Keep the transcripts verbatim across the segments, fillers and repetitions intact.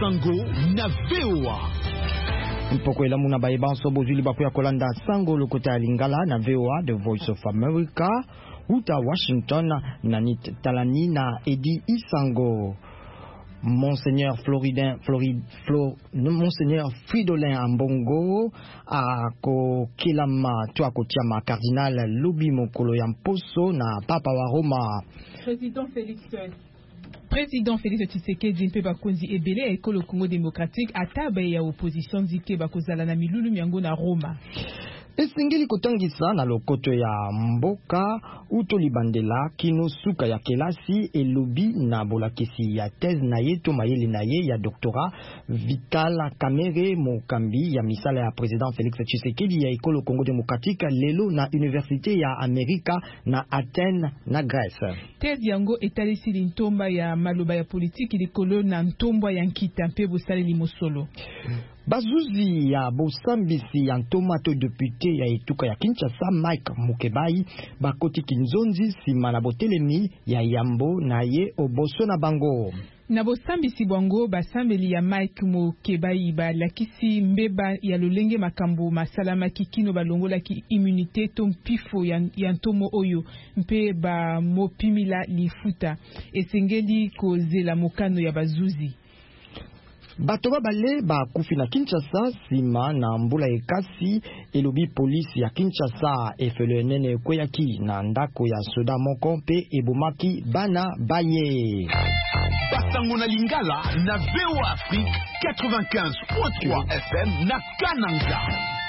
Sango na V O A. Mpoko elamu na baeba nsobo zuli bapo ya kolanda Sango lokota ya Lingala na V O A, The Voice of America, uta Washington na nit talani na Edi Isango. Monseigneur Floridin, Florid, Flo, Monseigneur Fridolin Ambongo a ko kilama toa ko tiama cardinal Lobi Mokolo Yamposo na Papa wa Roma. Président Félix Président Félix Tshisekedi mpe bakonzi ebele ya ekolo Congo démocratique ataba ya opposition zike bakozala na milulu miango na Roma. Esingeli kotangisa na lokoto ya mboka uto libandela kino suka ya kelasi elobi na bolakisi ya thèse na ye to mayele na ye ya doctorat Vital Kamerhe mokambi ya misala ya président Félix Tshisekedi ya ekolo Congo démocratique lelo na université ya Amerika na Athènes na Grèce. Thèse yango etalisi lintomba ya maloba ya politiki likolo na ntomba ya nkita mpe bosaleli mosolo. Bazuzi ya bosambisi ya ntomato député ya etuka ya Kinshasa Mike Mukebai bakoti kinzonzi sima na botelemi ya yambo na ye oboso na bango. Na bosambisi bwango basambeli ya Mike Mukebai balakisi mbeba ya lolenge makambo masalama kikino balongola ki immunité to mpifo ya, ya ntomo oyo mpe ba mopimila lifuta esengeli kozela mokano ya bazuzi. Bato babale ba kufi na Kinshasa sima na mbula ekasi elobi polisi ya Kinshasa efele nene kweyaki na ndako ya soda moko mpe ebomaki bana baye. Basango na Lingala na V O A Afrique quatre-vingt-quinze point trois F M na Kananga.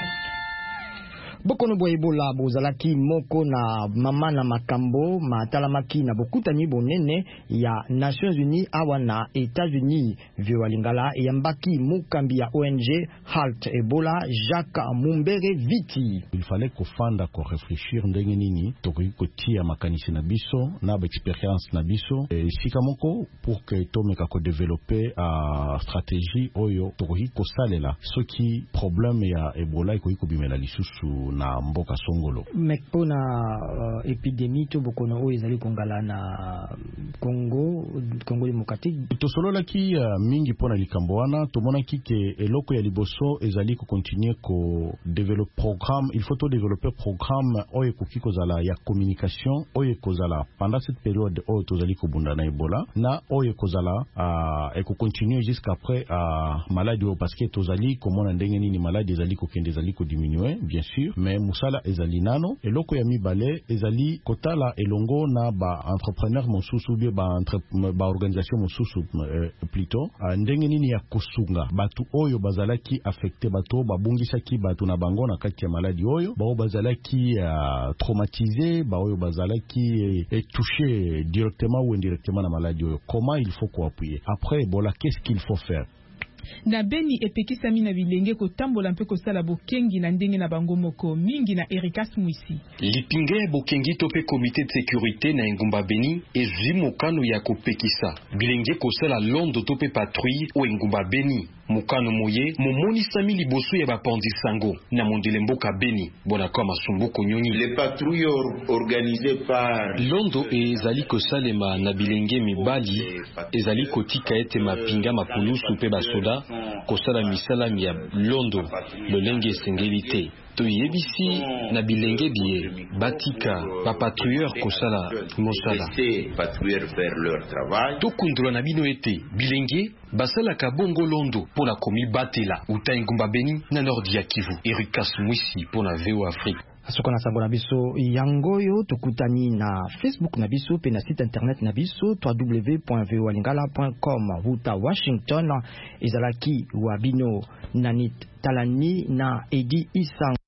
Bokono bo ebola bozalaki moko na mama na makambo matalamaki na bokutani bonene ya Nations Unies awa na États-Unis. Vyo Lingala yambaki mukambi ya O N G Halt Ebola Jacques Mumbere Viti. Il fallait qu'on fanda ko réfléchir ndenge nini tokoki kotia makanisi na biso na ba expérience na biso e sikamoko pour que tomeka ko développer a stratégie oyo tokoki ko salela soki problème ya Ebola ikoki ko bimela lisusu na mboka songolo. Mekpo na uh, epidémie to bokono o ezali kongala na Congo Congo démocratique. Tosolola ki uh, mingi pona likambo wana tomona ki ke eloko ya liboso ezali ko continuer ko développer programme, il faut to développer programme oyo koki kozala ya communication oyo kozala pendant cette période oyo tozali ko bunda na Ebola na oyo kozala uh, et ko continuer jusqu'après uh, maladie parce que tozali komona ndenge nini maladie ezali ko kende ezali ko diminuer bien sûr. Mais musala ezali nano eloko ya mibale ezali kotala elongo na ba entrepreneur mosusu bie ba entre ba organisation mosusu euh, plutôt uh, ndenge nini ya kosunga batu oyo bazalaki affecté bato babungisaki batu na bango na kati ya maladie oyo bao bazalaki uh, traumatisé ba oyo bazalaki et touché directement ou indirectement na maladie oyo. Comment il faut ko appuyer après Ebola, qu'est-ce qu'il faut faire? Na beni epekisami na bilenge kotambola mpe kosala bokengi na ndenge na bango moko mingi na Erikas Mwisi. Lipinge bokengi tope comité de sécurité na Ngumba Beni ezwi mokano ya kopekisa bilenge kosala londo tope patrouille o Ngumba Beni. Mokano moye momonisami liboso ya bapandi sango na mondele mboka Beni bona kama sumbuko nyonyi. Les patrouilles organisées par londo ezali kosalema na bilenge mibali ezali kotika ete mapinga mapulusu pe basoda kosala misala ya londo lolenge sengelite to yebisi na bilenge bie batika ba patrouilleur kosala mosala patrouilleurs faire leur travail to kundula na bino ete bilenge basala ka bongo londo pona komi batela uta Ngumba Beni na Nord ya Kivu. Erikas Mwisi pona V O A Afrique. Asoko na sango na biso yangoyo tukutani na Facebook na biso pe na site internet na biso w w w point v o a lingala point com. Vuta Washington ezalaki wabino nanit talani na Edi Isango.